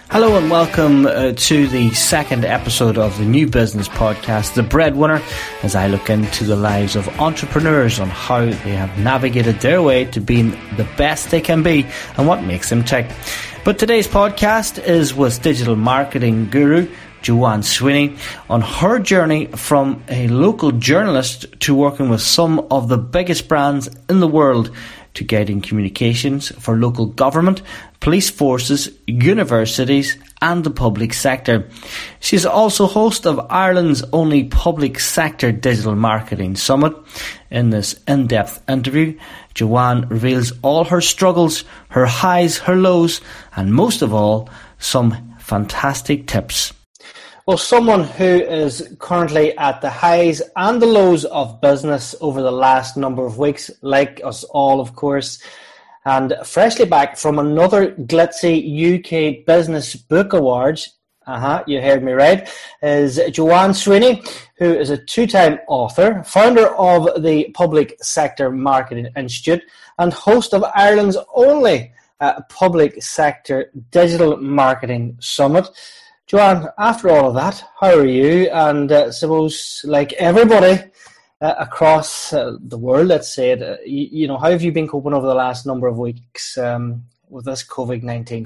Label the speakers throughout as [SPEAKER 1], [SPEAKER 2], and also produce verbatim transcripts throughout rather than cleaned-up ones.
[SPEAKER 1] Hello and welcome uh, to the second episode of the New Business Podcast, The Breadwinner, as I look into the lives of entrepreneurs on how they have navigated their way to being the best they can be and what makes them tick. But today's podcast is with digital marketing guru Joanne Sweeney on her journey from a local journalist to working with some of the biggest brands in the world, to guiding communications for local government, police forces, universities and the public sector. She is also host of Ireland's only public sector digital marketing summit. In this in-depth interview, Joanne reveals all her struggles, her highs, her lows, and most of all, some fantastic tips. Well, someone who is currently at the highs and the lows of business over the last number of weeks, like us all, of course, and freshly back from another glitzy U K Business Book Awards, uh-huh, you heard me right, is Joanne Sweeney, who is a two-time author, founder of the Public Sector Marketing Institute, and host of Ireland's only uh, public sector digital marketing summit. Joanne, after all of that, how are you? And uh, suppose, like everybody uh, across uh, the world, let's say it, uh, you, you know, how have you been coping over the last number of weeks um, with this COVID nineteen?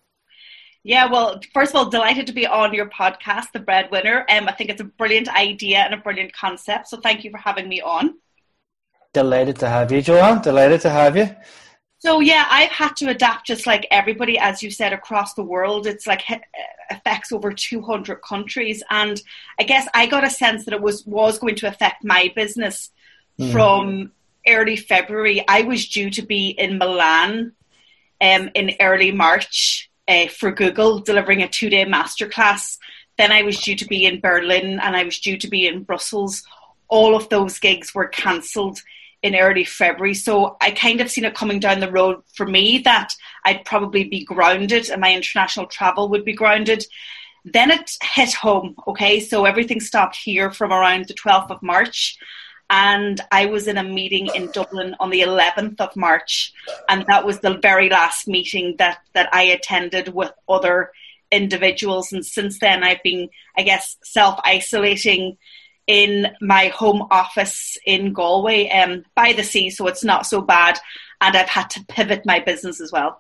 [SPEAKER 2] Yeah, well, first of all, delighted to be on your podcast, The Breadwinner. Um, I think it's a brilliant idea and a brilliant concept, so thank you for having me on.
[SPEAKER 1] Delighted to have you, Joanne. Delighted to have you.
[SPEAKER 2] So yeah, I've had to adapt just like everybody, as you said, across the world. It's like it affects over two hundred countries. And I guess I got a sense that it was, was going to affect my business mm. from early February. I was due to be in Milan um, in early March uh, for Google, delivering a two-day masterclass. Then I was due to be in Berlin and I was due to be in Brussels. All of those gigs were cancelled in early February. So I kind of seen it coming down the road for me that I'd probably be grounded and my international travel would be grounded. Then it hit home, okay? So everything stopped here from around the twelfth of March. And I was in a meeting in Dublin on the eleventh of March. And that was the very last meeting that, that I attended with other individuals. And since then I've been, I guess, self-isolating in my home office in Galway, um, by the sea, so it's not so bad. And I've had to pivot my business as well.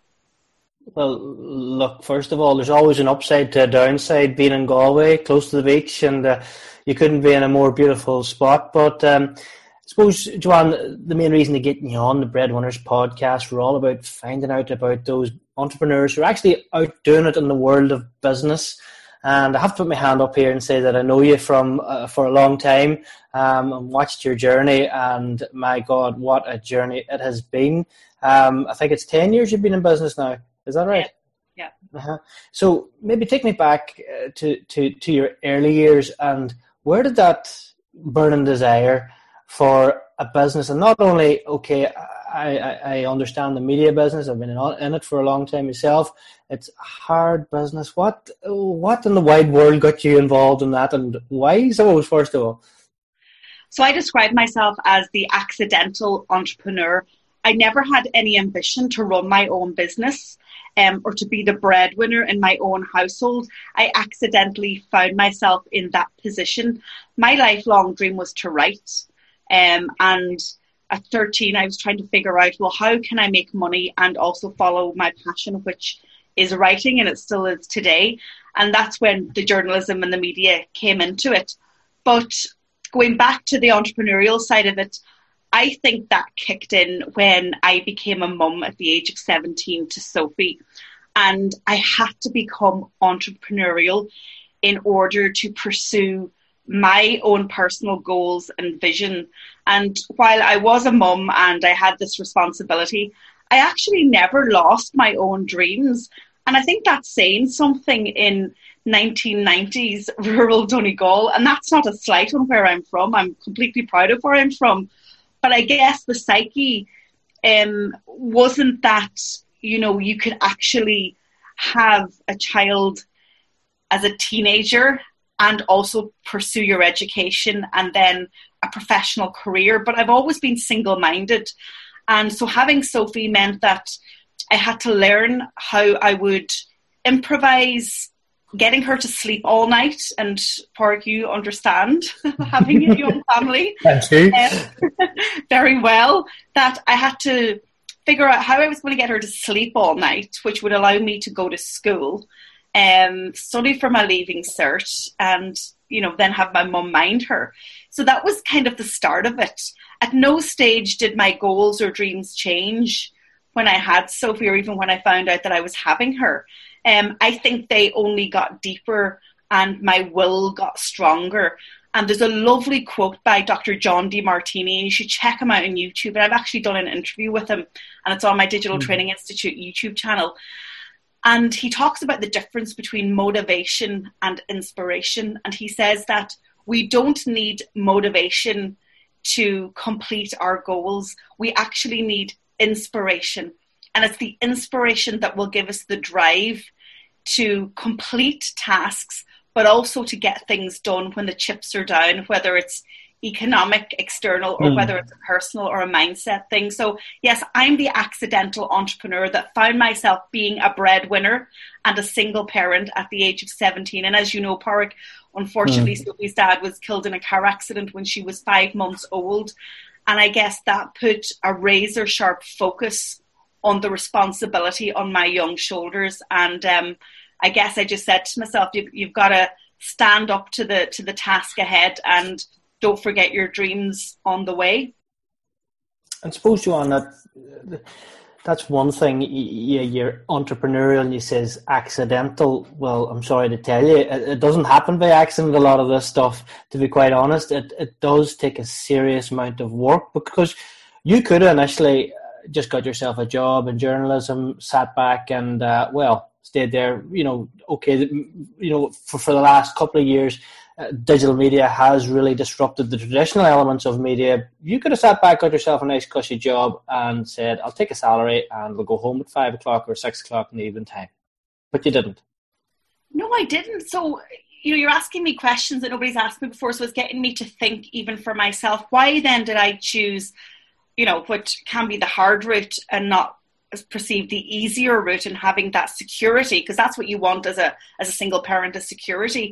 [SPEAKER 1] Well, look, first of all, there's always an upside to a downside being in Galway, close to the beach, and uh, you couldn't be in a more beautiful spot. But um, I suppose, Joanne, the main reason to get you on the Breadwinners podcast, we're all about finding out about those entrepreneurs who are actually out doing it in the world of business. And I have to put my hand up here and say that I know you from uh, for a long time um, and watched your journey. And my God, what a journey it has been. Um, I think it's ten years you've been in business now. Is that right?
[SPEAKER 2] Yeah. yeah.
[SPEAKER 1] Uh-huh. So maybe take me back uh, to, to, to your early years, and where did that burning desire for a business, and not only, okay, I, I, I understand the media business. I've been in, in it for a long time myself. It's hard business. What what in the wide world got you involved in that, and why, suppose, first of all?
[SPEAKER 2] So I describe myself as the accidental entrepreneur. I never had any ambition to run my own business um, or to be the breadwinner in my own household. I accidentally found myself in that position. My lifelong dream was to write, um, and at thirteen, I was trying to figure out, well, how can I make money and also follow my passion, which is writing, and it still is today. And that's when the journalism and the media came into it. But going back to the entrepreneurial side of it, I think that kicked in when I became a mum at the age of seventeen to Sophie. And I had to become entrepreneurial in order to pursue my own personal goals and vision. And while I was a mum and I had this responsibility, I actually never lost my own dreams. And I think that's saying something in nineteen nineties rural Donegal. And that's not a slight on where I'm from. I'm completely proud of where I'm from. But I guess the psyche um, wasn't that, you know, you could actually have a child as a teenager and also pursue your education and then a professional career. But I've always been single-minded. And so having Sophie meant that I had to learn how I would improvise getting her to sleep all night. And Pádraig, you understand, having a young family.
[SPEAKER 3] Thank you.
[SPEAKER 2] Um, very well, that I had to figure out how I was going to get her to sleep all night, which would allow me to go to school, um, study for my leaving cert, and, you know, then have my mum mind her. So that was kind of the start of it. At no stage did my goals or dreams change when I had Sophie, or even when I found out that I was having her. Um, I think they only got deeper and my will got stronger. And there's a lovely quote by Doctor John Demartini. You should check him out on YouTube. And I've actually done an interview with him, and it's on my Digital mm-hmm. Training Institute YouTube channel. And he talks about the difference between motivation and inspiration. And he says that we don't need motivation to complete our goals. We actually need inspiration. And it's the inspiration that will give us the drive to complete tasks, but also to get things done when the chips are down, whether it's economic, external, or mm. whether it's a personal or a mindset thing. So yes, I'm the accidental entrepreneur that found myself being a breadwinner and a single parent at the age of seventeen. And as you know, Pádraig, unfortunately, mm. Sophie's dad was killed in a car accident when she was five months old. And I guess that put a razor sharp focus on the responsibility on my young shoulders. And um, I guess I just said to myself, you, you've got to stand up to the to the task ahead, and don't forget your dreams on the way.
[SPEAKER 3] I suppose, Joanne, that that's one thing. You, you're entrepreneurial and you says accidental. Well, I'm sorry to tell you, it, it doesn't happen by accident, a lot of this stuff, to be quite honest. It, it does take a serious amount of work, because you could have initially just got yourself a job in journalism, sat back and, uh, well, stayed there, you know, okay, you know, for, for the last couple of years, uh, digital media has really disrupted the traditional elements of media. You could have sat back, got yourself a nice cushy job and said, I'll take a salary and we'll go home at five o'clock or six o'clock in the evening time. But you didn't.
[SPEAKER 2] No, I didn't. So, you know, you're asking me questions that nobody's asked me before, so it's getting me to think even for myself. Why then did I choose, you know, what can be the hard route and not perceive the easier route and having that security? Because that's what you want as a as a single parent, is security.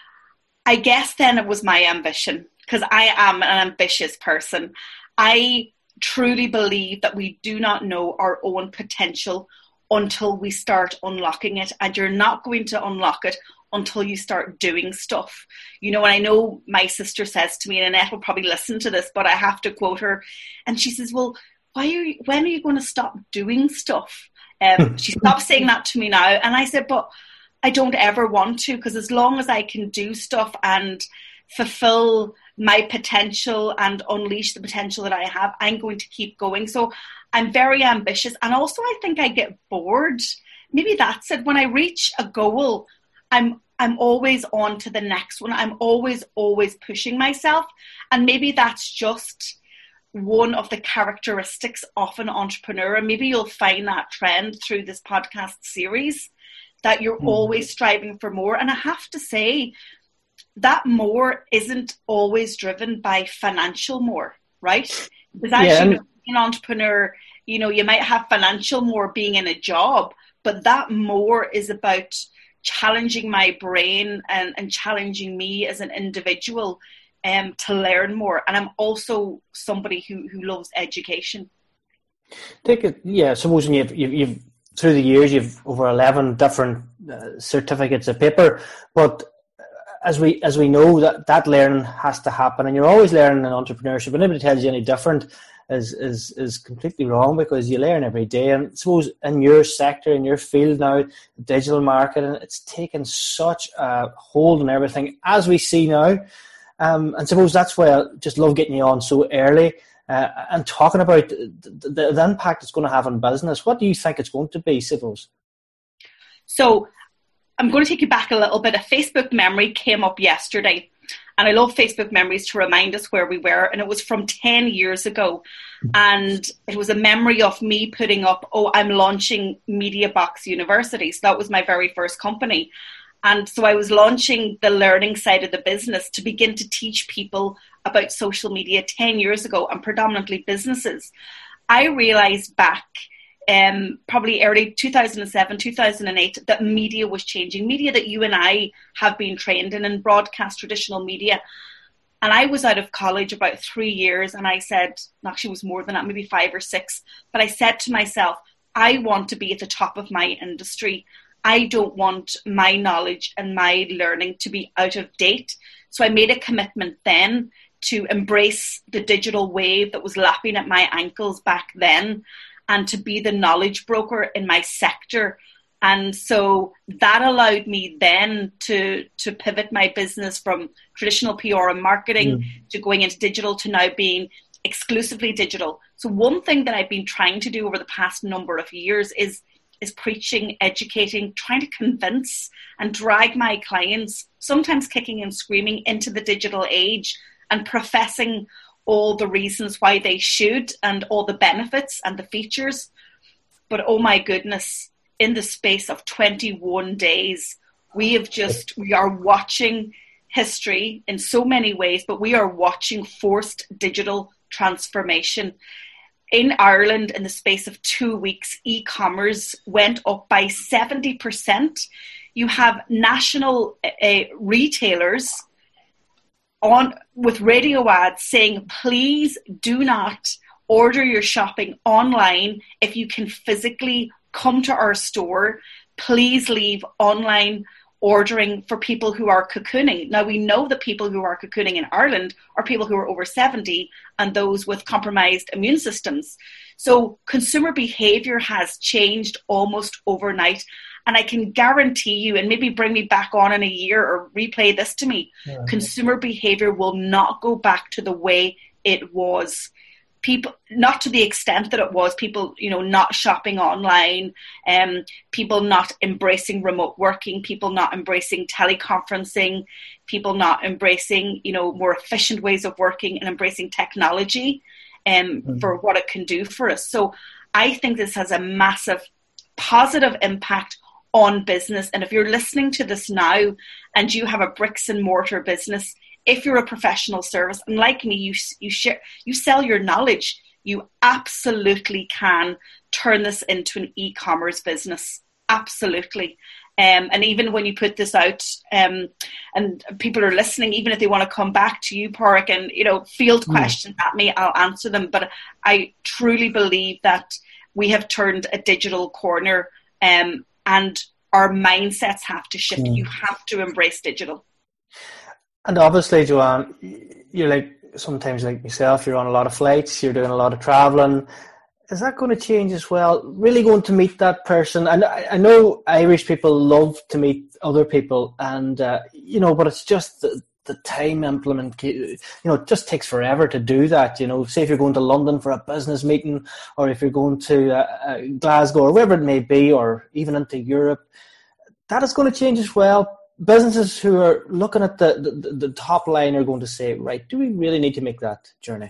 [SPEAKER 2] I guess then it was my ambition, because I am an ambitious person. I truly believe that we do not know our own potential until we start unlocking it, and you're not going to unlock it until you start doing stuff. You know, and I know my sister says to me, and Annette will probably listen to this, but I have to quote her, and she says, well, why are you, when are you going to stop doing stuff? Um, she stopped saying that to me now, and I said, but I don't ever want to, because as long as I can do stuff and fulfill my potential and unleash the potential that I have, I'm going to keep going. So I'm very ambitious, and also I think I get bored. Maybe that's it. When I reach a goal, I'm I'm always on to the next one. I'm always, always pushing myself. And maybe that's just one of the characteristics of an entrepreneur. And maybe you'll find that trend through this podcast series, that you're mm. always striving for more. And I have to say, that more isn't always driven by financial more, right? Because as
[SPEAKER 3] yeah.
[SPEAKER 2] you know, an entrepreneur, you know, you might have financial more being in a job, but that more is about challenging my brain and, and challenging me as an individual um, to learn more. And I'm also somebody who, who loves education.
[SPEAKER 3] Take it, yeah, supposing you've, you've, you've, through the years, you've over eleven different uh, certificates of paper, but as we as we know, that, that learning has to happen, and you're always learning in entrepreneurship. And anybody tells you any different is is is completely wrong, because you learn every day. And I suppose in your sector, in your field now, digital marketing, it's taken such a hold on everything, as we see now. Um, and suppose that's why I just love getting you on so early uh, and talking about the, the, the impact it's going to have on business. What do you think it's going to be, suppose?
[SPEAKER 2] So I'm going to take you back a little bit. A Facebook memory came up yesterday, and I love Facebook memories to remind us where we were. And it was from ten years ago. And it was a memory of me putting up, oh, I'm launching MediaBox University. So that was my very first company. And so I was launching the learning side of the business to begin to teach people about social media ten years ago, and predominantly businesses. I realized back um, probably early two thousand seven, two thousand eight, that media was changing. Media that you and I have been trained in, in broadcast traditional media. And I was out of college about three years and I said, actually it was more than that, maybe five or six. But I said to myself, I want to be at the top of my industry. I don't want my knowledge and my learning to be out of date. So I made a commitment then to embrace the digital wave that was lapping at my ankles back then and to be the knowledge broker in my sector. And so that allowed me then to, to pivot my business from traditional P R and marketing mm. to going into digital to now being exclusively digital. So one thing that I've been trying to do over the past number of years is, is preaching, educating, trying to convince and drag my clients, sometimes kicking and screaming, into the digital age and professing all the reasons why they should and all the benefits and the features. But oh my goodness, in the space of twenty-one days, we have just, we are watching history in so many ways, but we are watching forced digital transformation. In Ireland, in the space of two weeks, e-commerce went up by seventy percent. You have national uh, retailers on with radio ads saying, please do not order your shopping online if you can physically come to our store. Please leave online ordering for people who are cocooning. Now, we know that people who are cocooning in Ireland are people who are over seventy and those with compromised immune systems. So consumer behavior has changed almost overnight. And I can guarantee you, and maybe bring me back on in a year or replay this to me, yeah. Consumer behavior will not go back to the way it was. People, not to the extent that it was, people, you know, not shopping online, um, people not embracing remote working, people not embracing teleconferencing, people not embracing, you know, more efficient ways of working and embracing technology um, mm-hmm. for what it can do for us. So I think this has a massive positive impact on business. And if you're listening to this now and you have a bricks and mortar business, if you're a professional service, and like me, you you share, you sell your knowledge, you absolutely can turn this into an e-commerce business. Absolutely. Um, and even when you put this out um, and people are listening, even if they want to come back to you, Pádraig, and, you know, field questions mm. at me, I'll answer them. But I truly believe that we have turned a digital corner um, and our mindsets have to shift. Mm. You have to embrace digital.
[SPEAKER 3] And obviously, Joanne, you're like, sometimes like myself, you're on a lot of flights, you're doing a lot of traveling. Is that going to change as well? Really going to meet that person? And I, I know Irish people love to meet other people, and, uh, you know, but it's just the, the time implement, you know, it just takes forever to do that. You know, say if you're going to London for a business meeting, or if you're going to uh, uh, Glasgow or wherever it may be, or even into Europe, that is going to change as well. Businesses who are looking at the, the, the top line are going to say, right, do we really need to make that journey?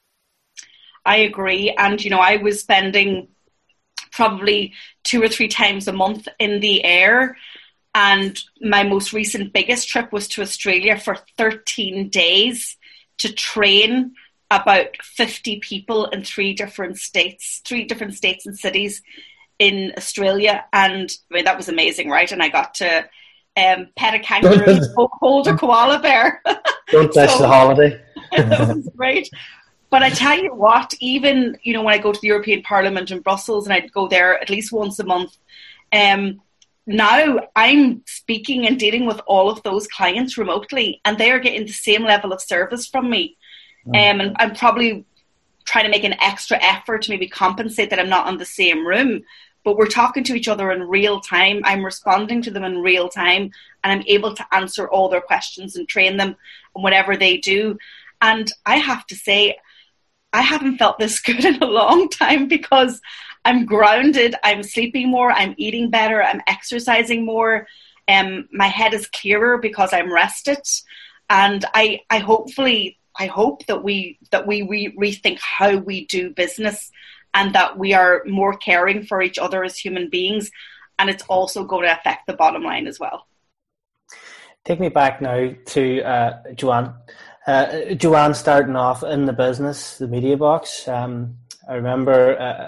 [SPEAKER 2] I agree. And, you know, I was spending probably two or three times a month in the air. And my most recent biggest trip was to Australia for thirteen days to train about fifty people in three different states, three different states and cities in Australia. And I mean, that was amazing, right? And I got to um, pet a kangaroo, hold a koala bear.
[SPEAKER 3] Don't touch so, the holiday.
[SPEAKER 2] That was great. But I tell you what, even, you know, when I go to the European Parliament in Brussels, and I'd go there at least once a month, um, now I'm speaking and dealing with all of those clients remotely, and they are getting the same level of service from me. Mm. Um, and I'm probably trying to make an extra effort to maybe compensate that I'm not in the same room, but we're talking to each other in real time. I'm responding to them in real time, and I'm able to answer all their questions and train them on whatever they do. And I have to say, I haven't felt this good in a long time, because I'm grounded, I'm sleeping more, I'm eating better, I'm exercising more, um, my head is clearer because I'm rested. And I, I hopefully, I hope that we that we re- rethink how we do business, and that we are more caring for each other as human beings. And it's also going to affect the bottom line as well.
[SPEAKER 3] Take me back now to uh, Joanne. Uh, Joanne starting off in the business, the media box. Um, I remember uh,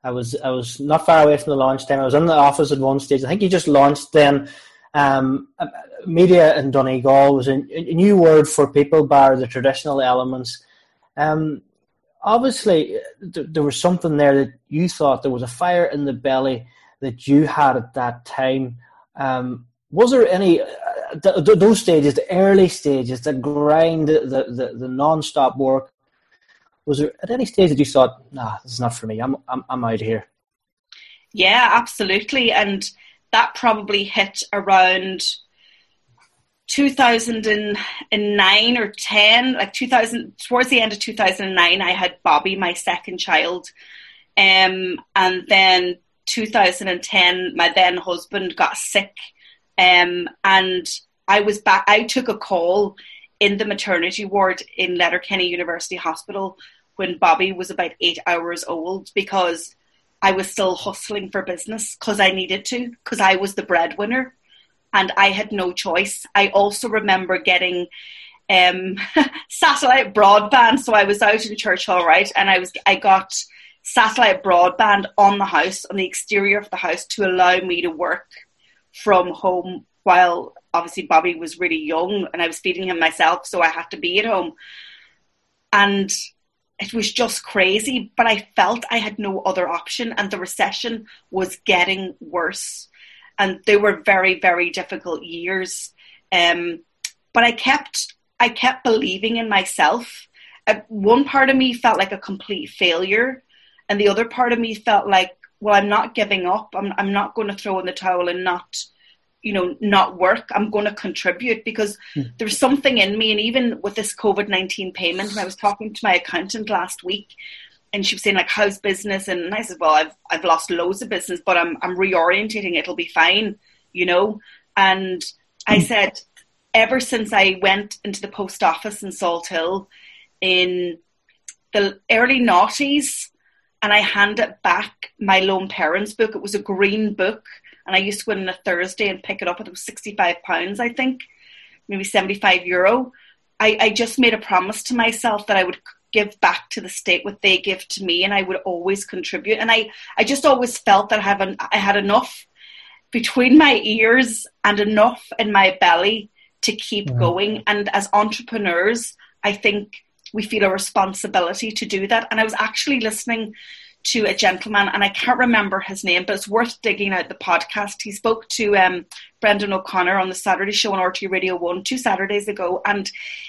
[SPEAKER 3] I was I was not far away from the launch time. I was in the office at one stage. I think you just launched then. Um, media in Donegal was a, a new word for people, bar the traditional elements. Um, obviously, th- there was something there that you thought there was a fire in the belly that you had at that time. Um, was there any uh, th- th- those stages, the early stages, the grind, the the, the non-stop work? Was there at any stage that you thought, "Nah, this is not for me. I'm I'm I'm out of here"?
[SPEAKER 2] Yeah, absolutely, and that probably hit around two thousand nine or ten, like two thousand, towards the end of two thousand nine, I had Bobby, my second child. Um, and then two thousand ten, my then husband got sick. Um, and I was back, I took a call in the maternity ward in Letterkenny University Hospital when Bobby was about eight hours old, because I was still hustling for business because I needed to, because I was the breadwinner and I had no choice. I also remember getting um, satellite broadband. So I was out in Churchill, right? And I was I got satellite broadband on the house, on the exterior of the house, to allow me to work from home while obviously Bobby was really young and I was feeding him myself. So I had to be at home. And it was just crazy, but I felt I had no other option, and the recession was getting worse. And they were very, very difficult years. Um, but I kept, I kept believing in myself. Uh, one part of me felt like a complete failure, and the other part of me felt like, well, I'm not giving up. I'm, I'm not going to throw in the towel and not, you know, not work. I'm going to contribute, because mm. there's something in me. And even with this COVID nineteen payment, and I was talking to my accountant last week, and she was saying, like, how's business? And I said, well, I've I've lost loads of business, but I'm I'm reorientating. It'll be fine, you know. And mm. I said, ever since I went into the post office in Salt Hill in the early noughties, and I handed back my lone parents book. It was a green book. And I used to go in on a Thursday and pick it up. It was sixty-five pounds, I think, maybe seventy-five euro. I, I just made a promise to myself that I would give back to the state what they give to me, and I would always contribute. And I, I just always felt that I, have an, I had enough between my ears and enough in my belly to keep mm-hmm. going. And as entrepreneurs, I think we feel a responsibility to do that. And I was actually listening to a gentleman, and I can't remember his name, but it's worth digging out the podcast. He spoke to um, Brendan O'Connor on the Saturday show on R T Radio one two Saturdays ago, and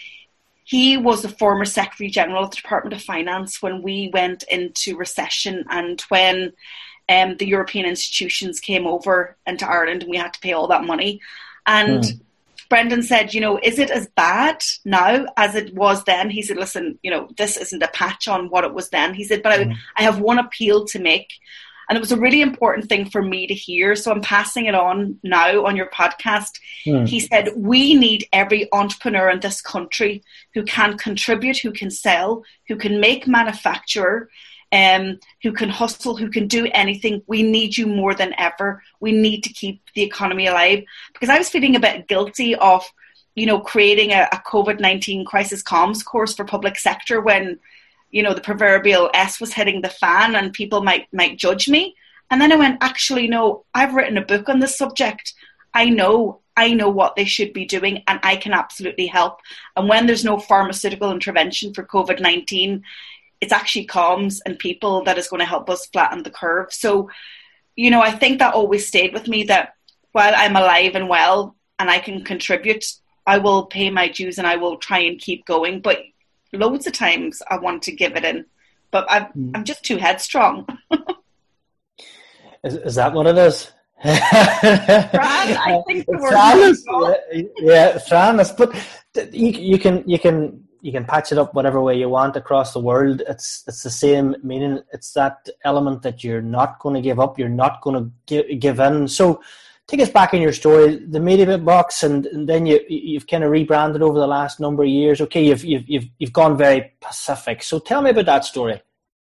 [SPEAKER 2] he was the former Secretary General of the Department of Finance when we went into recession, and when um, the European institutions came over into Ireland and we had to pay all that money. And mm. Brendan said, you know, is it as bad now as it was then? He said, listen, you know, this isn't a patch on what it was then. He said, but mm. I, I have one appeal to make. And it was a really important thing for me to hear. So I'm passing it on now on your podcast. Mm. He said, we need every entrepreneur in this country who can contribute, who can sell, who can make manufacture, Um, who can hustle, who can do anything. We need you more than ever. We need to keep the economy alive. Because I was feeling a bit guilty of, you know, creating a, a COVID nineteen crisis comms course for public sector when, you know, the proverbial S was hitting the fan and people might might judge me. And then I went, actually, no, I've written a book on this subject. I know, I know what they should be doing, and I can absolutely help. And when there's no pharmaceutical intervention for COVID nineteen, it's actually comms and people that is going to help us flatten the curve. So, you know, I think that always stayed with me, that while I'm alive and well and I can contribute, I will pay my dues and I will try and keep going. But loads of times I want to give it in, but I'm, mm. I'm just too headstrong.
[SPEAKER 3] is, is that what it is?
[SPEAKER 2] Fran, I think the
[SPEAKER 3] word yeah, Fran, but you, you can, you can, you can patch it up whatever way you want across the world. It's it's the same meaning. It's that element that you're not going to give up. You're not going to give, give in. So take us back in your story, the Media Box, and, and then you you've kind of rebranded over the last number of years. Okay, you've you've you've you've gone very Pacific. So tell me about that story.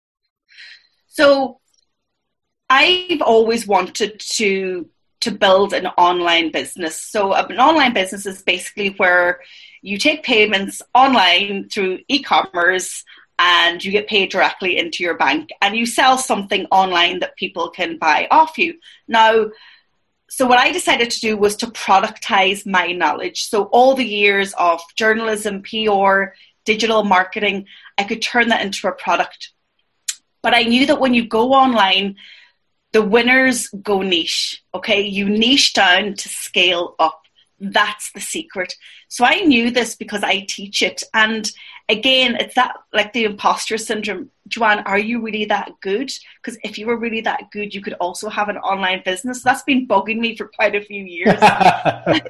[SPEAKER 2] So I've always wanted to to build an online business. So an online business is basically where you take payments online through e-commerce, and you get paid directly into your bank, and you sell something online that people can buy off you. Now, so what I decided to do was to productize my knowledge. So all the years of journalism, P R, digital marketing, I could turn that into a product. But I knew that when you go online, the winners go niche, okay? You niche down to scale up. That's the secret. So I knew this because I teach it. And again, it's that, like the imposter syndrome. Joanne, are you really that good? Because if you were really that good, you could also have an online business. That's been bugging me for quite a few years. I've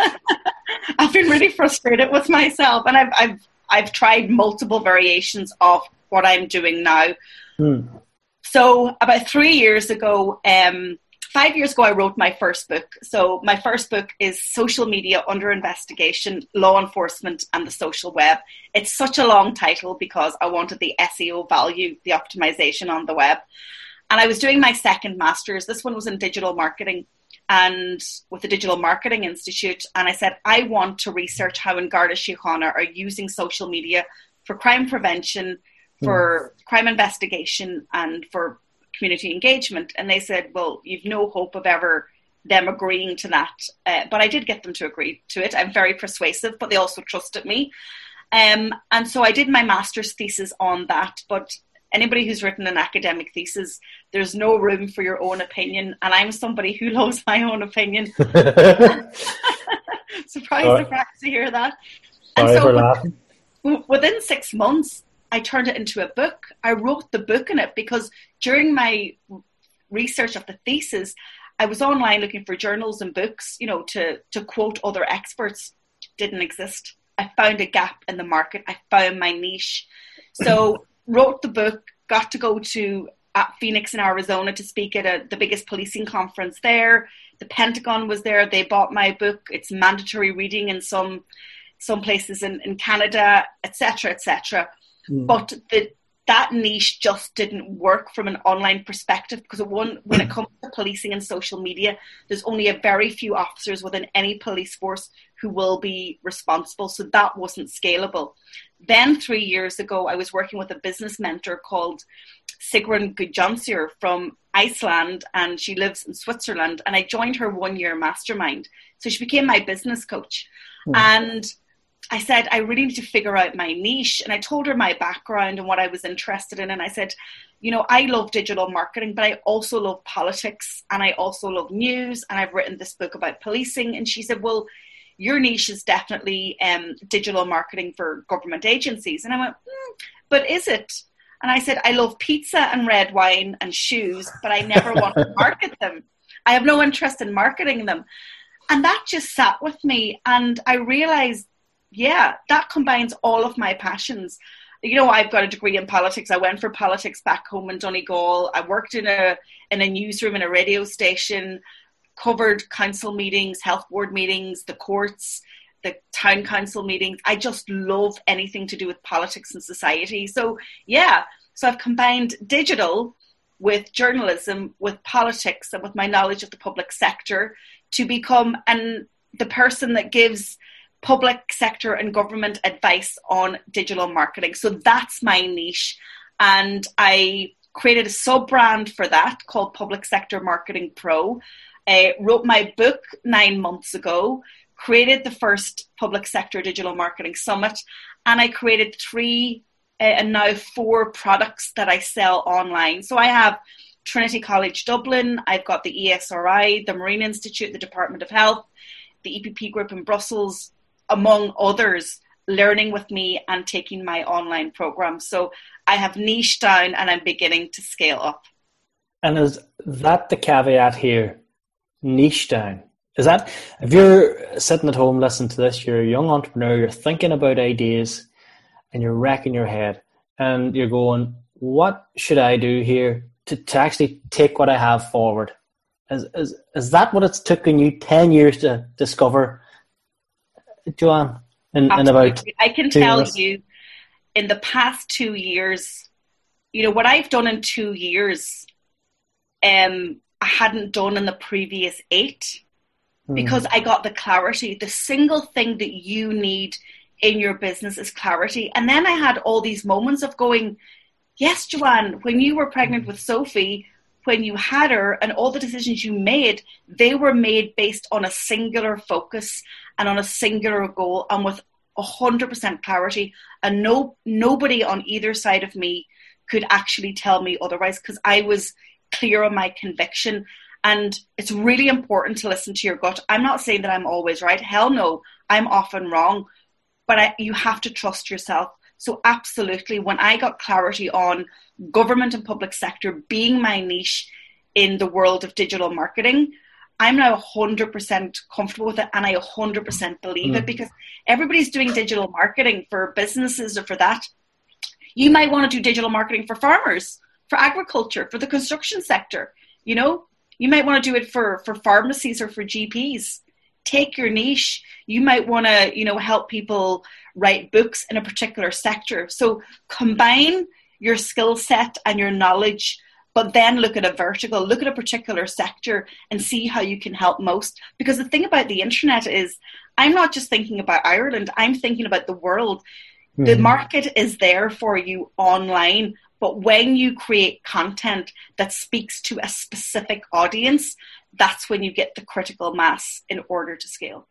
[SPEAKER 2] been really frustrated with myself, and I've I've I've tried multiple variations of what I'm doing now. Hmm. So about three years ago, um, five years ago, I wrote my first book. So my first book is Social Media Under Investigation, Law Enforcement and the Social Web. It's such a long title because I wanted the S E O value, the optimization on the web. And I was doing my second master's. This one was in digital marketing and with the Digital Marketing Institute. And I said, I want to research how in Garda Síochána are using social media for crime prevention, for mm. crime investigation, and for community engagement. And they said, well, you've no hope of ever them agreeing to that. Uh, but I did get them to agree to it. I'm very persuasive, but they also trusted me. Um, and so I did my master's thesis on that. But anybody who's written an academic thesis, there's no room for your own opinion. And I'm somebody who loves my own opinion. Surprise, surprise to hear that. And
[SPEAKER 3] Sorry
[SPEAKER 2] so
[SPEAKER 3] for laughing.
[SPEAKER 2] Within six months, I turned it into a book. I wrote the book in it because during my research of the thesis, I was online looking for journals and books, you know, to, to quote other experts. Didn't exist. I found a gap in the market. I found my niche. So wrote the book, got to go to at Phoenix in Arizona to speak at a, the biggest policing conference there. The Pentagon was there. They bought my book. It's mandatory reading in some some places in, in Canada, et cetera, et cetera. Mm. But the, that niche just didn't work from an online perspective because one, when it comes to policing and social media, there's only a very few officers within any police force who will be responsible. So that wasn't scalable. Then three years ago, I was working with a business mentor called Sigrun Gudjonsdottir from Iceland, and she lives in Switzerland. And I joined her one-year mastermind. So she became my business coach. Mm. And I said, I really need to figure out my niche. And I told her my background and what I was interested in. And I said, you know, I love digital marketing, but I also love politics and I also love news. And I've written this book about policing. And she said, well, your niche is definitely um, digital marketing for government agencies. And I went, mm, but is it? And I said, I love pizza and red wine and shoes, but I never want to market them. I have no interest in marketing them. And that just sat with me. And I realized, yeah, that combines all of my passions. You know, I've got a degree in politics. I went for politics back home in Donegal. I worked in a in a newsroom in a radio station, covered council meetings, health board meetings, the courts, the town council meetings. I just love anything to do with politics and society. So, yeah, so I've combined digital with journalism, with politics, and with my knowledge of the public sector to become an the person that gives public sector and government advice on digital marketing. So that's my niche. And I created a sub-brand for that called Public Sector Marketing Pro. I wrote my book nine months ago, created the first Public Sector Digital Marketing Summit, and I created three uh, and now four products that I sell online. So I have Trinity College Dublin, I've got the E S R I, the Marine Institute, the Department of Health, the E P P Group in Brussels, among others, learning with me and taking my online program. So I have niched down and I'm beginning to scale up.
[SPEAKER 3] And is that the caveat here? Niche down. Is that, if you're sitting at home listening to this, you're a young entrepreneur, you're thinking about ideas and you're wrecking your head and you're going, what should I do here to, to actually take what I have forward? Is, is, is that what it's taken you ten years to discover, Joanne? In, in about
[SPEAKER 2] I can tell years? you in the past two years, you know, what I've done in two years, um, I hadn't done in the previous eight mm. because I got the clarity. The single thing that you need in your business is clarity. And then I had all these moments of going, yes, Joanne, when you were pregnant with Sophie, when you had her and all the decisions you made, they were made based on a singular focus and on a singular goal and with one hundred percent clarity. And no nobody on either side of me could actually tell me otherwise, because I was clear on my conviction. And it's really important to listen to your gut. I'm not saying that I'm always right. Hell no, I'm often wrong. But I, you have to trust yourself. So absolutely, when I got clarity on government and public sector being my niche in the world of digital marketing, I'm now one hundred percent comfortable with it, and I one hundred percent believe mm. it, because everybody's doing digital marketing for businesses or for that. You might want to do digital marketing for farmers, for agriculture, for the construction sector. You know, you might want to do it for, for pharmacies or for G Ps. Take your niche. You might want to, you know, help people write books in a particular sector. So combine your skill set and your knowledge, but then look at a vertical, look at a particular sector and see how you can help most. Because the thing about the internet is, I'm not just thinking about Ireland, I'm thinking about the world. Mm-hmm. The market is there for you online, but when you create content that speaks to a specific audience, that's when you get the critical mass in order to scale.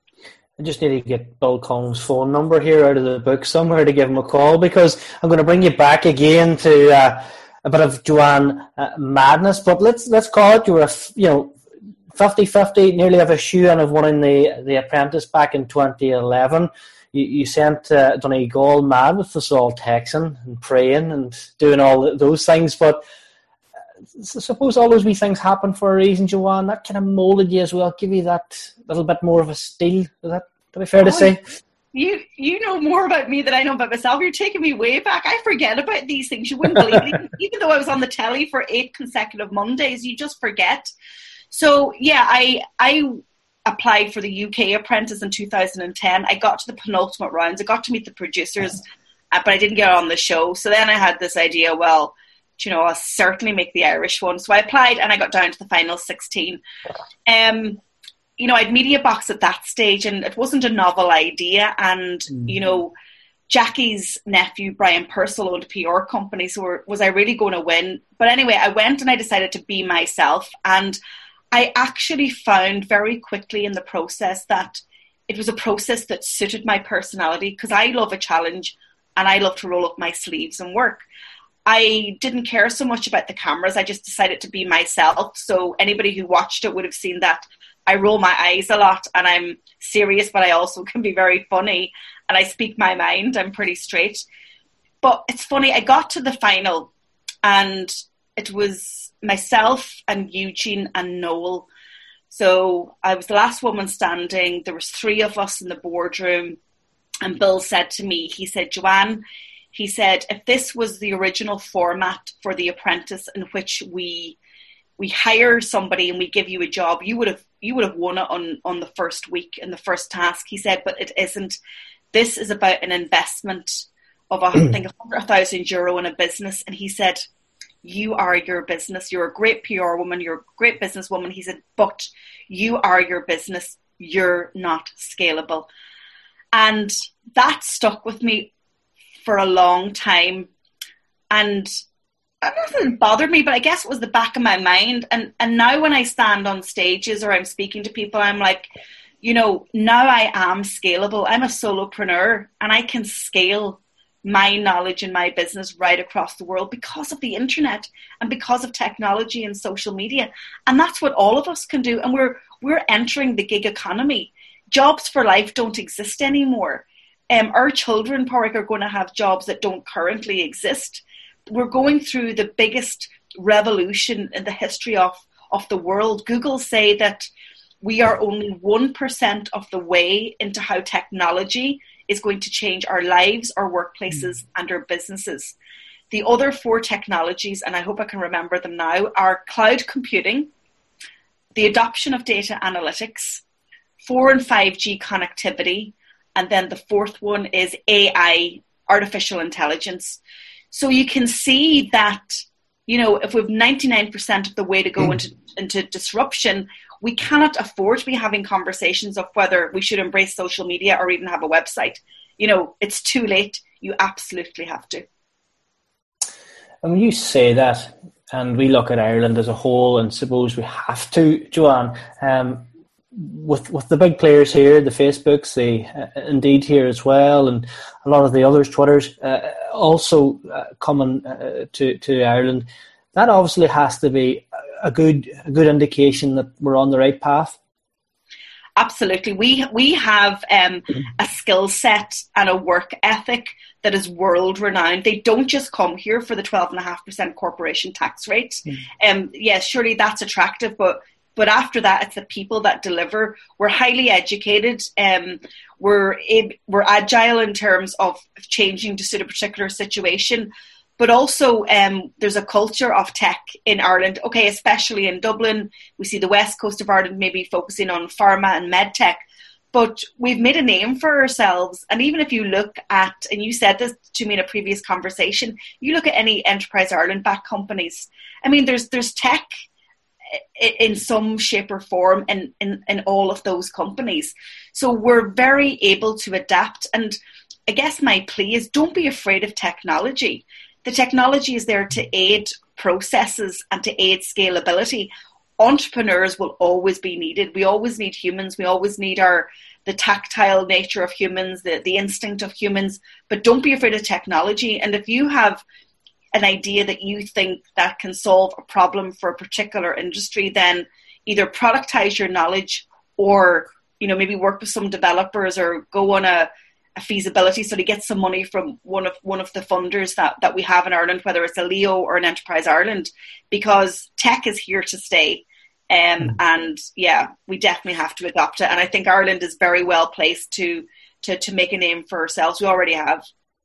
[SPEAKER 3] I just need to get Bill Collins' phone number here out of the book somewhere to give him a call, because I'm going to bring you back again to uh, a bit of Joanne uh, madness. But let's let's call it, you were a, you know, fifty-fifty, nearly have a shoe in of winning the, the Apprentice back in twenty eleven. You, you sent uh, Donegal mad with us all texting and praying and doing all those things. But I suppose all those wee things happen for a reason, Joanne. That kind of moulded you as well, give you that little bit more of a steel. Is that to be fair oh, to say?
[SPEAKER 2] You you know more about me than I know about myself. You're taking me way back. I forget about these things. You wouldn't believe it. Even, even though I was on the telly for eight consecutive Mondays, you just forget. So yeah, I I applied for the U K Apprentice in two thousand ten. I got to the penultimate rounds. I got to meet the producers, uh, but I didn't get on the show. So then I had this idea, well, you know, I'll certainly make the Irish one. So I applied and I got down to the final sixteen. Um, you know, I'd Media Box at that stage and it wasn't a novel idea. And, mm. you know, Jackie's nephew, Brian Purcell, owned a P R company. So were, was I really going to win? But anyway, I went and I decided to be myself. And I actually found very quickly in the process that it was a process that suited my personality, because I love a challenge and I love to roll up my sleeves and work. I didn't care so much about the cameras. I just decided to be myself. So anybody who watched it would have seen that I roll my eyes a lot and I'm serious, but I also can be very funny and I speak my mind. I'm pretty straight. But it's funny, I got to the final and it was myself and Eugene and Noel. So I was the last woman standing. There was three of us in the boardroom. And Bill said to me, he said, Joanne, he said, if this was the original format for The Apprentice, in which we we hire somebody and we give you a job, you would have you would have won it on, on the first week in the first task. He said, but it isn't. This is about an investment of, I think, one hundred thousand euro in a business. And he said, you are your business. You're a great P R woman. You're a great businesswoman. He said, but you are your business. You're not scalable. And that stuck with me for a long time. And it doesn't bother me, but I guess it was the back of my mind. And and now when I stand on stages or I'm speaking to people, I'm like, you know, now I am scalable. I'm a solopreneur and I can scale my knowledge and my business right across the world because of the internet and because of technology and social media. And that's what all of us can do. And we're we're entering the gig economy. Jobs for life don't exist anymore. Um, our children, Pádraig, are going to have jobs that don't currently exist. We're going through the biggest revolution in the history of, of the world. Google say that we are only one percent of the way into how technology is going to change our lives, our workplaces, and our businesses. The other four technologies, and I hope I can remember them now, are cloud computing, the adoption of data analytics, four and five G connectivity, and then the fourth one is A I, artificial intelligence. So you can see that, you know, if we have ninety-nine percent of the way to go mm. into, into disruption, we cannot afford to be having conversations of whether we should embrace social media or even have a website. you know, it's too late. You absolutely have to.
[SPEAKER 3] And when you say that, and we look at Ireland as a whole, and suppose we have to, Joanne, um, with with the big players here, the Facebooks, the uh, Indeed here as well, and a lot of the others, Twitters, uh, also uh, coming uh, to to Ireland, that obviously has to be a good a good indication that we're on the right path.
[SPEAKER 2] Absolutely. We we have um, a skill set and a work ethic that is world renowned. They don't just come here for the twelve point five percent corporation tax rate. Mm. Um, yes, surely that's attractive, but but after that, it's the people that deliver. We're highly educated. Um, we're we're agile in terms of changing to suit a particular situation. But also, um, there's a culture of tech in Ireland. Okay, especially in Dublin, we see the west coast of Ireland maybe focusing on pharma and med tech. But we've made a name for ourselves. And even if you look at, and you said this to me in a previous conversation, you look at any Enterprise Ireland-backed companies. I mean, there's there's tech in some shape or form in, in, in all of those companies. So we're very able to adapt. And I guess my plea is don't be afraid of technology. The technology is there to aid processes and to aid scalability. Entrepreneurs will always be needed. We always need humans. We always need our the tactile nature of humans, the, the instinct of humans. But don't be afraid of technology. And if you have an idea that you think that can solve a problem for a particular industry, then either productize your knowledge or, you know, maybe work with some developers or go on a a feasibility study, get some money from one of one of the funders that, that we have in Ireland, whether it's a Leo or an Enterprise Ireland, because tech is here to stay. Um, mm. And yeah, we definitely have to adopt it. And I think Ireland is very well placed to, to, to make a name for ourselves. We already have.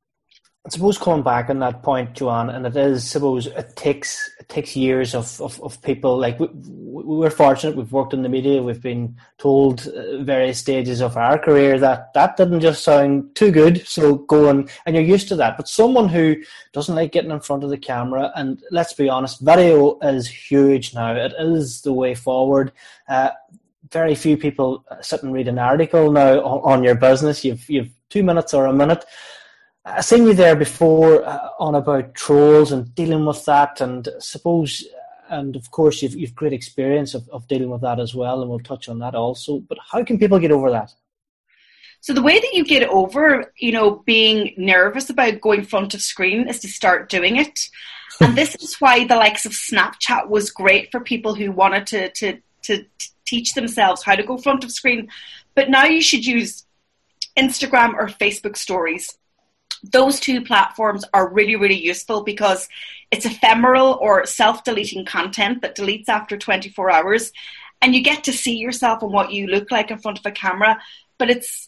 [SPEAKER 3] I suppose coming back on that point, Joanne, and it is, suppose it takes it takes years of, of, of people, like we, we're fortunate, we've worked in the media, we've been told uh, various stages of our career that that didn't just sound too good, so go on, and you're used to that. But someone who doesn't like getting in front of the camera, and let's be honest, video is huge now, it is the way forward. Uh, very few people sit and read an article now on, on your business. You've, you've two minutes or a minute. I've seen you there before uh, on about trolls and dealing with that, and suppose, and of course you've you've great experience of, of dealing with that as well, and we'll touch on that also. But how can people get over that?
[SPEAKER 2] So the way that you get over, you know, being nervous about going front of screen is to start doing it. And this is why the likes of Snapchat was great for people who wanted to to to teach themselves how to go front of screen. But now you should use Instagram or Facebook stories. Those two platforms are really, really useful because it's ephemeral or self-deleting content that deletes after twenty-four hours, and you get to see yourself and what you look like in front of a camera, but it's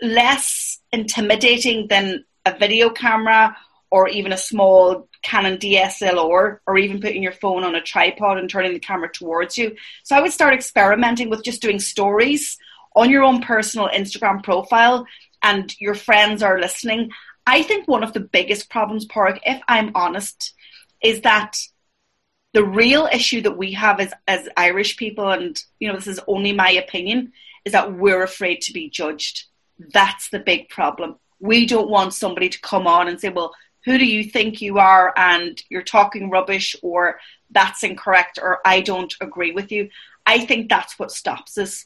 [SPEAKER 2] less intimidating than a video camera or even a small Canon D S L R, or even putting your phone on a tripod and turning the camera towards you. So I would start experimenting with just doing stories on your own personal Instagram profile, and your friends are listening. I think one of the biggest problems, Pádraig, if I'm honest, is that the real issue that we have as, as Irish people, and you know, this is only my opinion, is that we're afraid to be judged. That's the big problem. We don't want somebody to come on and say, well, who do you think you are? And you're talking rubbish, or that's incorrect, or I don't agree with you. I think that's what stops us,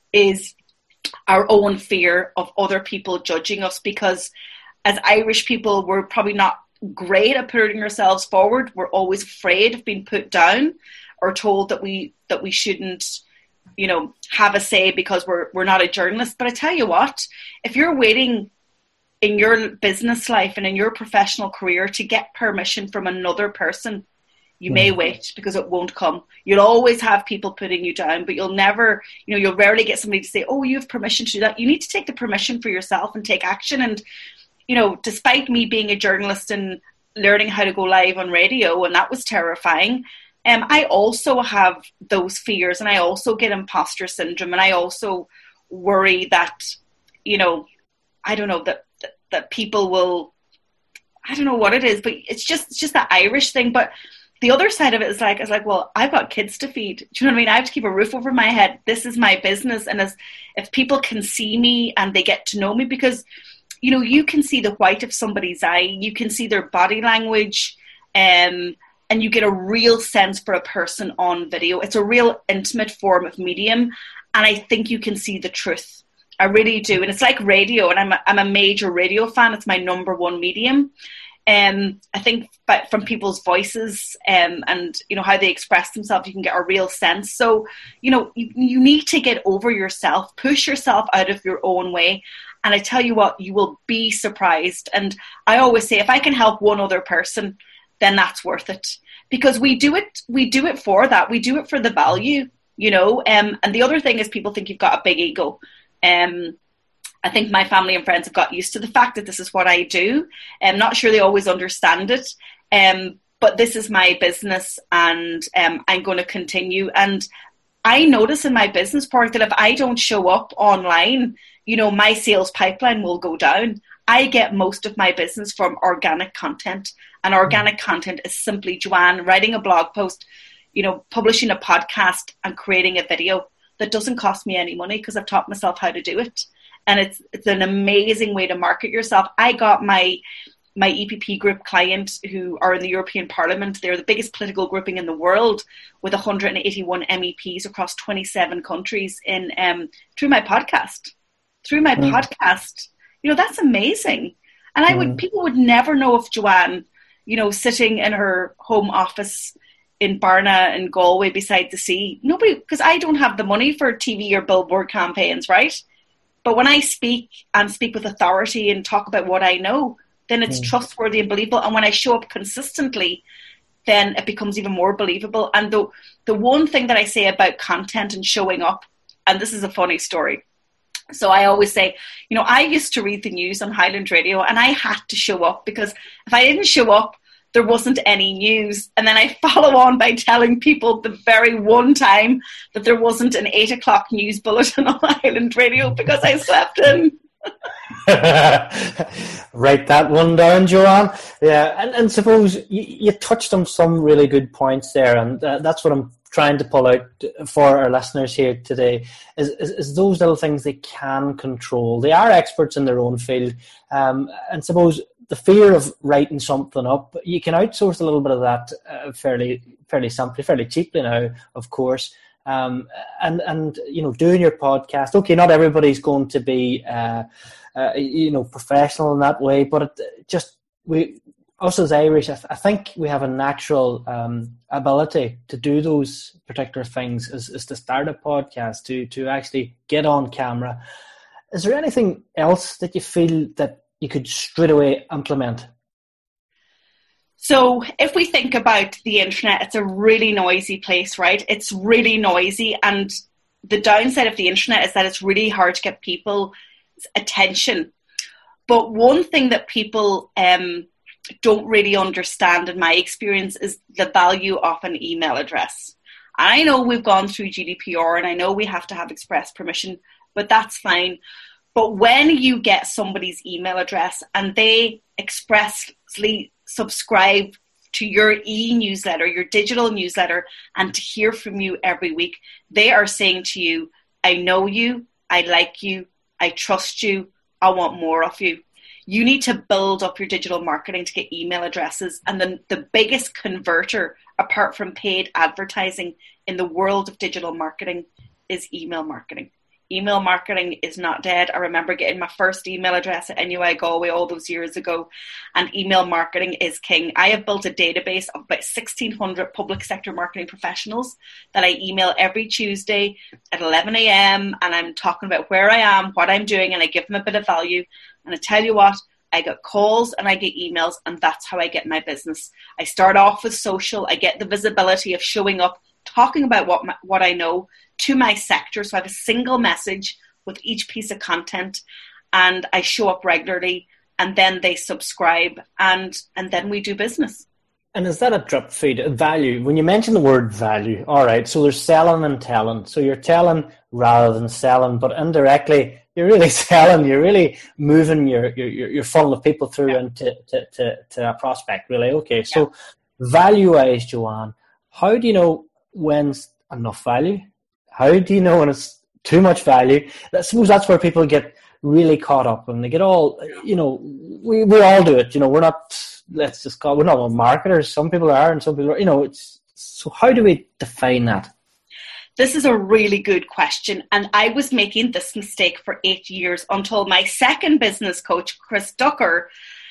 [SPEAKER 2] is our own fear of other people judging us, because as Irish people, we're probably not great at putting ourselves forward. We're always afraid of being put down or told that we that we shouldn't, you know, have a say because we're we're not a journalist. But I tell you what, if you're waiting in your business life and in your professional career to get permission from another person, you may wait, because it won't come. You'll always have people putting you down, but you'll never, you know, you'll rarely get somebody to say, oh, you have permission to do that. You need to take the permission for yourself and take action. And you know, despite me being a journalist and learning how to go live on radio, and that was terrifying, um, I also have those fears, and I also get imposter syndrome, and I also worry that, you know, I don't know, that that, that people will, I don't know what it is, but it's just it's just that Irish thing. But the other side of it is like, it's like, well, I've got kids to feed. Do you know what I mean? I have to keep a roof over my head. This is my business, and as if people can see me and they get to know me, because you know, you can see the white of somebody's eye, you can see their body language, um, and you get a real sense for a person on video. It's a real intimate form of medium, and I think you can see the truth. I really do. And it's like radio, and I'm a, I'm a major radio fan. It's my number one medium. Um, I think but from people's voices um, and, you know, how they express themselves, you can get a real sense. So, you know, you, you need to get over yourself, push yourself out of your own way. And I tell you what, you will be surprised. And I always say, if I can help one other person, then that's worth it. Because we do it, we do it for that. We do it for the value, you know. Um, and the other thing is people think you've got a big ego. Um, I think my family and friends have got used to the fact that this is what I do. I'm not sure they always understand it, um, but this is my business, and um, I'm going to continue. And I notice in my business part that if I don't show up online, you know, my sales pipeline will go down. I get most of my business from organic content, and organic content is simply Joanne writing a blog post, you know, publishing a podcast and creating a video that doesn't cost me any money because I've taught myself how to do it. And it's it's an amazing way to market yourself. I got my my E P P group client who are in the European Parliament. They're the biggest political grouping in the world with one hundred eighty-one M E Ps across twenty-seven countries in um, through my podcast. Through my mm. podcast. You know, that's amazing. And I would mm. people would never know of Joanne, you know, sitting in her home office in Barna and Galway beside the sea. Nobody, because I don't have the money for T V or billboard campaigns, right? But when I speak and speak with authority and talk about what I know, then it's mm. trustworthy and believable. And when I show up consistently, then it becomes even more believable. And the the one thing that I say about content and showing up, and this is a funny story. So I always say, you know, I used to read the news on Highland Radio and I had to show up, because if I didn't show up, there wasn't any news. And then I follow on by telling people the very one time that there wasn't an eight o'clock news bulletin on Highland Radio because I slept in.
[SPEAKER 3] Write that one down, Joanne. Yeah, and, and suppose you, you touched on some really good points there, and uh, that's what I'm trying to pull out for our listeners here today, is, is, is those little things they can control. They are experts in their own field, um, and suppose the fear of writing something up, you can outsource a little bit of that uh, fairly fairly simply, fairly cheaply now, of course. Um, and, and, you know, doing your podcast, okay, not everybody's going to be, uh, uh, you know, professional in that way, but it just, we, us as Irish, I, th- I think we have a natural um, ability to do those particular things, is, is to start a podcast, to, to actually get on camera. Is there anything else that you feel that you could straight away implement?
[SPEAKER 2] So if we think about the internet, it's a really noisy place, right? It's really noisy. And the downside of the internet is that it's really hard to get people's attention. But one thing that people um, don't really understand, in my experience, is the value of an email address. I know we've gone through G D P R and I know we have to have express permission, but that's fine. But when you get somebody's email address and they expressly subscribe to your e-newsletter, your digital newsletter, and to hear from you every week, they are saying to you, I know you, I like you, I trust you, I want more of you. You need to build up your digital marketing to get email addresses. And then the biggest converter, apart from paid advertising in the world of digital marketing, is email marketing. Email marketing is not dead. I remember getting my first email address at N U I Galway all those years ago, and email marketing is king. I have built a database of about sixteen hundred public sector marketing professionals that I email every Tuesday at eleven a.m. and I'm talking about where I am, what I'm doing, and I give them a bit of value. And I tell you what, I get calls and I get emails, and that's how I get my business. I start off with social. I get the visibility of showing up, talking about what my, what I know to my sector. So I have a single message with each piece of content, and I show up regularly, and then they subscribe, and and then we do business.
[SPEAKER 3] And is that a drip feed, value? When you mention the word value, all right, so there's selling and telling. So you're telling rather than selling, but indirectly you're really selling. You're really moving your your your funnel of people through yeah. into to, to, to a prospect, really. Okay, so yeah. value-wise, Joanne, how do you know when's enough value? How do you know when it's too much value? I suppose that's where people get really caught up and they get all, you know, we, we all do it. You know, we're not, let's just call, we're not marketers. Some people are and some people are, you know, it's, so how do we define that?
[SPEAKER 2] This is a really good question. And I was making this mistake for eight years until my second business coach, Chris Ducker,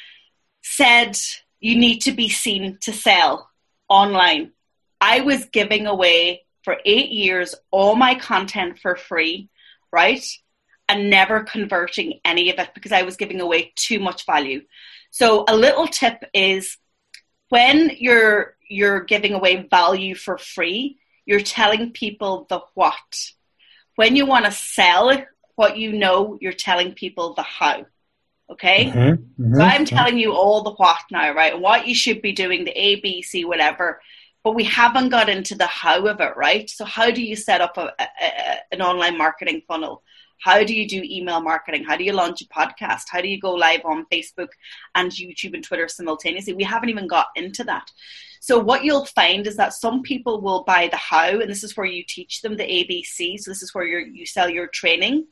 [SPEAKER 2] said, you need to be seen to sell online. I was giving away for eight years all my content for free, right? And never converting any of it because I was giving away too much value. So a little tip is when you're you're giving away value for free, you're telling people the what. When you want to sell what you know, you're telling people the how. Okay? Mm-hmm, mm-hmm, so I'm telling you all the what now, right? And what you should be doing, the A, B, C, whatever. But we haven't got into the how of it, right? So how do you set up a, a, a, an online marketing funnel? How do you do email marketing? How do you launch a podcast? How do you go live on Facebook and YouTube and Twitter simultaneously? We haven't even got into that. So what you'll find is that some people will buy the how, and this is where you teach them the A B C. So this is where you're, you sell your training.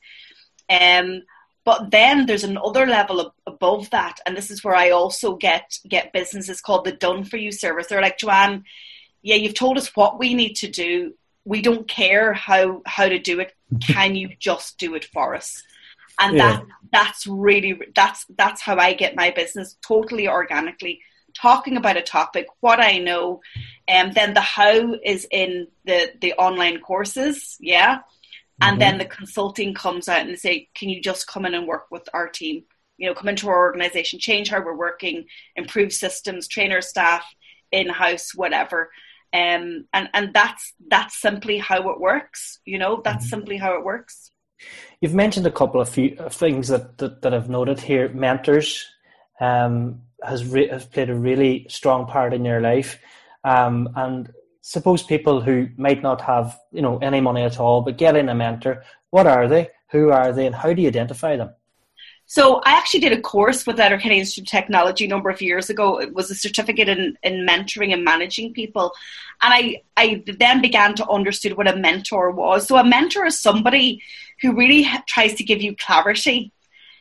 [SPEAKER 2] Um, but then there's another level of, above that, and this is where I also get, get businesses called the done for you service. They're like, Joanne, yeah, you've told us what we need to do. We don't care how, how to do it. Can you just do it for us? And yeah. that that's really, that's that's how I get my business, totally organically, talking about a topic, what I know, and um, then the how is in the, the online courses, yeah? And mm-hmm. then the consulting comes out and they say, can you just come in and work with our team? You know, come into our organization, change how we're working, improve systems, train our staff, in-house, whatever. Um, and, and that's that's simply how it works, you know, that's mm-hmm. simply how it works.
[SPEAKER 3] You've mentioned a couple of few things that, that, that I've noted here. Mentors um, has, re- has played a really strong part in your life. Um, and suppose people who might not have, you know, any money at all, but get in a mentor, what are they? Who are they? And how do you identify them?
[SPEAKER 2] So I actually did a course with Letterkenny Institute of Technology a number of years ago. It was a certificate in, in mentoring and managing people. And I, I then began to understand what a mentor was. So a mentor is somebody who really tries to give you clarity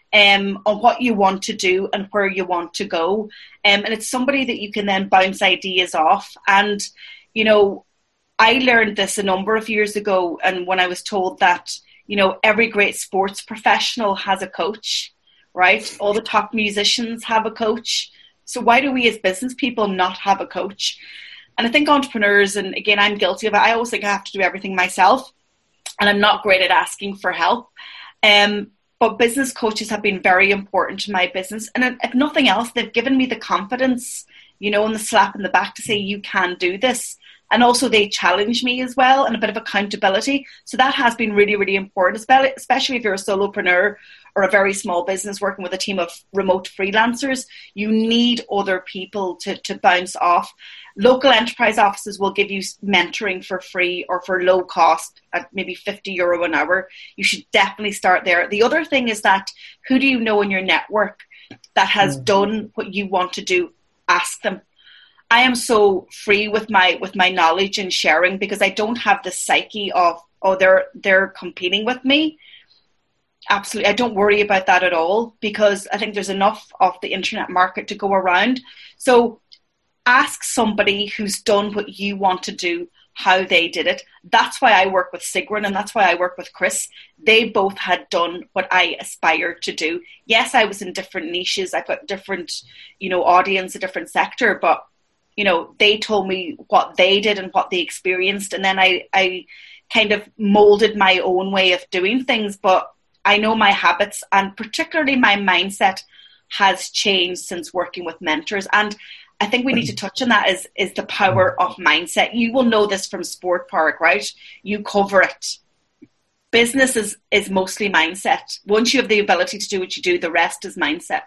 [SPEAKER 2] um, on what you want to do and where you want to go. Um, and it's somebody that you can then bounce ideas off. And, you know, I learned this a number of years ago. And when I was told that, you know, every great sports professional has a coach, right? All the top musicians have a coach. So why do we as business people not have a coach? And I think entrepreneurs, and again, I'm guilty of it, I always think I have to do everything myself. And I'm not great at asking for help. Um, but business coaches have been very important to my business. And if nothing else, they've given me the confidence, you know, and the slap in the back to say, you can do this. And also they challenge me as well, and a bit of accountability. So that has been really, really important, especially if you're a solopreneur or a very small business working with a team of remote freelancers. You need other people to, to bounce off. Local enterprise offices will give you mentoring for free or for low cost at maybe fifty euro an hour. You should definitely start there. The other thing is that who do you know in your network that has mm-hmm. done what you want to do? Ask them. I am so free with my with my knowledge and sharing because I don't have the psyche of, oh, they're they're competing with me. Absolutely. I don't worry about that at all because I think there's enough of the internet market to go around. So ask somebody who's done what you want to do, how they did it. That's why I work with Sigrun and that's why I work with Chris. They both had done what I aspired to do. Yes, I was in different niches. I've got different, you know, audience, a different sector, but you know, they told me what they did and what they experienced. And then I, I kind of molded my own way of doing things. But I know my habits and particularly my mindset has changed since working with mentors. And I think we need to touch on that is, is the power of mindset. You will know this from Sport Park, right? You cover it. Business is, is mostly mindset. Once you have the ability to do what you do, the rest is mindset.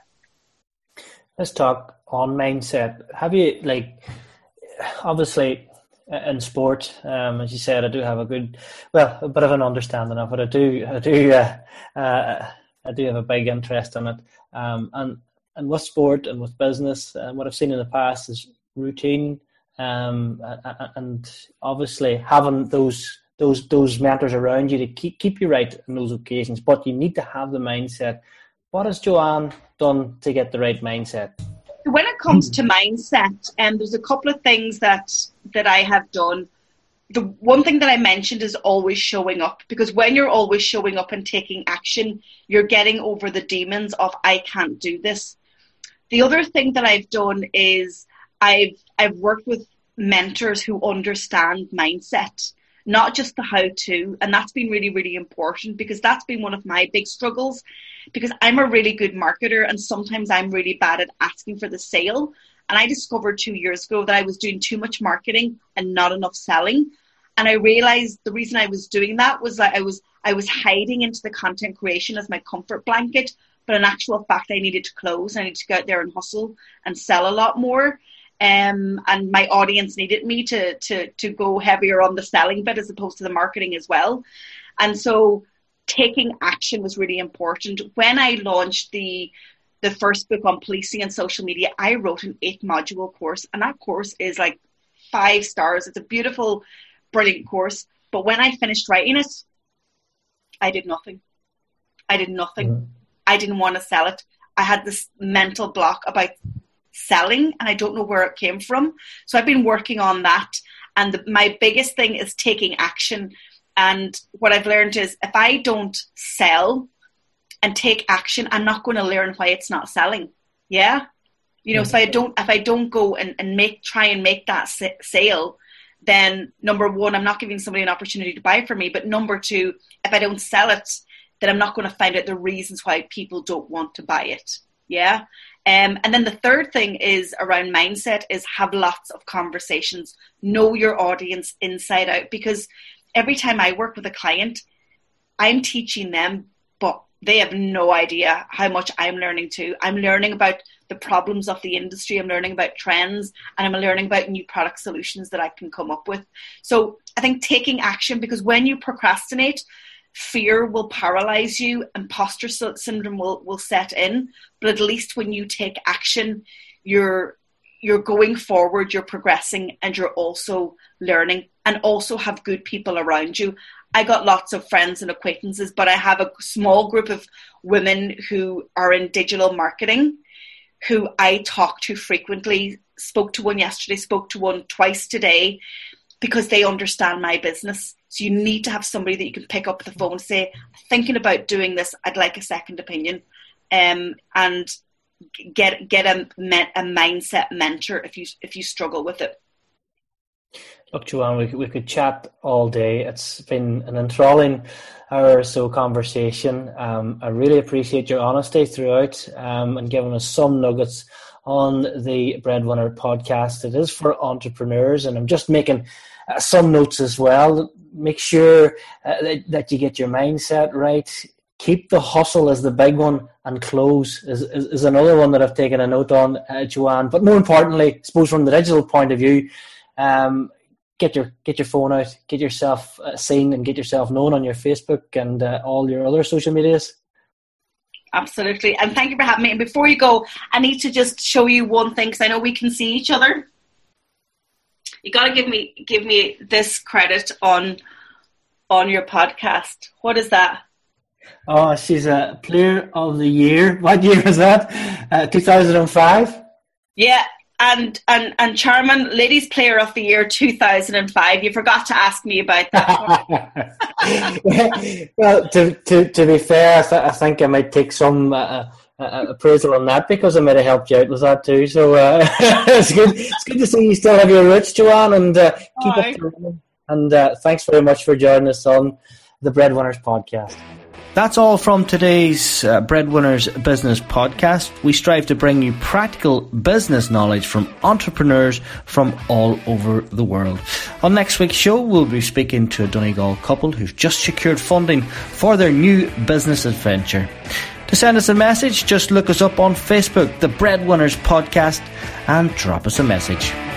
[SPEAKER 3] Let's talk on mindset. Have you, like, obviously in sport, um, as you said, I do have a good, well, a bit of an understanding of it. I do, I do, uh, uh, I do have a big interest in it. Um, and and with sport and with business, and what I've seen in the past is routine, um, and obviously having those those those mentors around you to keep keep you right in those occasions. But you need to have the mindset. What has Joanne done to get the right mindset?
[SPEAKER 2] When it comes to mindset, um, there's a couple of things that that I have done. The one thing that I mentioned is always showing up, because when you're always showing up and taking action, you're getting over the demons of I can't do this. The other thing that I've done is I've I've worked with mentors who understand mindset, not just the how-to, and that's been really, really important, because that's been one of my big struggles, because I'm a really good marketer and sometimes I'm really bad at asking for the sale. And I discovered two years ago that I was doing too much marketing and not enough selling. And I realized the reason I was doing that was that I was I was hiding into the content creation as my comfort blanket, but in actual fact, I needed to close. I needed to go out there and hustle and sell a lot more. Um, and my audience needed me to, to, to go heavier on the selling bit as opposed to the marketing as well. And so taking action was really important. When I launched the the first book on policing and social media, I wrote an eight module course, and that course is like five stars. It's a beautiful, brilliant course. But when I finished writing it, I did nothing. I did nothing. Mm-hmm. I didn't want to sell it. I had this mental block about selling, and I don't know where it came from. So I've been working on that. And the, my biggest thing is taking action. And what I've learned is if I don't sell and take action, I'm not going to learn why it's not selling. Yeah. You know, mm-hmm. so I don't, if I don't go and, and make, try and make that sale, then number one, I'm not giving somebody an opportunity to buy from me. But number two, if I don't sell it, then I'm not going to find out the reasons why people don't want to buy it. Yeah. Um, and then the third thing is around mindset is have lots of conversations. Know your audience inside out, because every time I work with a client, I'm teaching them, but they have no idea how much I'm learning too. I'm learning about the problems of the industry. I'm learning about trends, and I'm learning about new product solutions that I can come up with. So I think taking action, because when you procrastinate, fear will paralyze you, imposter syndrome will, will set in. But at least when you take action, you're you're going forward, you're progressing, and you're also learning, and also have good people around you. I got lots of friends and acquaintances, but I have a small group of women who are in digital marketing who I talk to frequently. Spoke to one yesterday, spoke to one twice today, because they understand my business. So you need to have somebody that you can pick up the phone and say, thinking about doing this, I'd like a second opinion, um, and get get a, a mindset mentor if you if you struggle with it.
[SPEAKER 3] Look, Joanne, we, we could chat all day. It's been an enthralling hour or so conversation. Um, I really appreciate your honesty throughout, um, and giving us some nuggets on the Breadwinner podcast. It is for entrepreneurs, and I'm just making uh, some notes as well. Make sure uh, that, that you get your mindset right. Keep the hustle as the big one, and close is, is, is another one that I've taken a note on, uh, Joanne. But more importantly, I suppose from the digital point of view, um, get your get your phone out, get yourself uh, seen, and get yourself known on your Facebook and uh, all your other social medias.
[SPEAKER 2] Absolutely. And thank you for having me. And before you go, I need to just show you one thing, because I know we can see each other. You got to give me give me this credit on on your podcast. What is that?
[SPEAKER 3] Oh, she's a player of the year. What year was that? Uh, two thousand five?
[SPEAKER 2] Yeah. And, and and Chairman, Ladies Player of the Year two thousand five. You forgot to ask me about that.
[SPEAKER 3] Well, to, to to be fair, I, th- I think I might take some uh, uh, appraisal on that, because I might have helped you out with that too. So uh, it's good. It's good to see you still have your roots, Joanne, and uh, keep
[SPEAKER 2] Hi.
[SPEAKER 3] up the running. And uh, thanks very much for joining us on the Breadwinners podcast.
[SPEAKER 1] That's all from today's uh, Breadwinners Business Podcast. We strive to bring you practical business knowledge from entrepreneurs from all over the world. On next week's show, we'll be speaking to a Donegal couple who've just secured funding for their new business adventure. To send us a message, just look us up on Facebook, the Breadwinners Podcast, and drop us a message.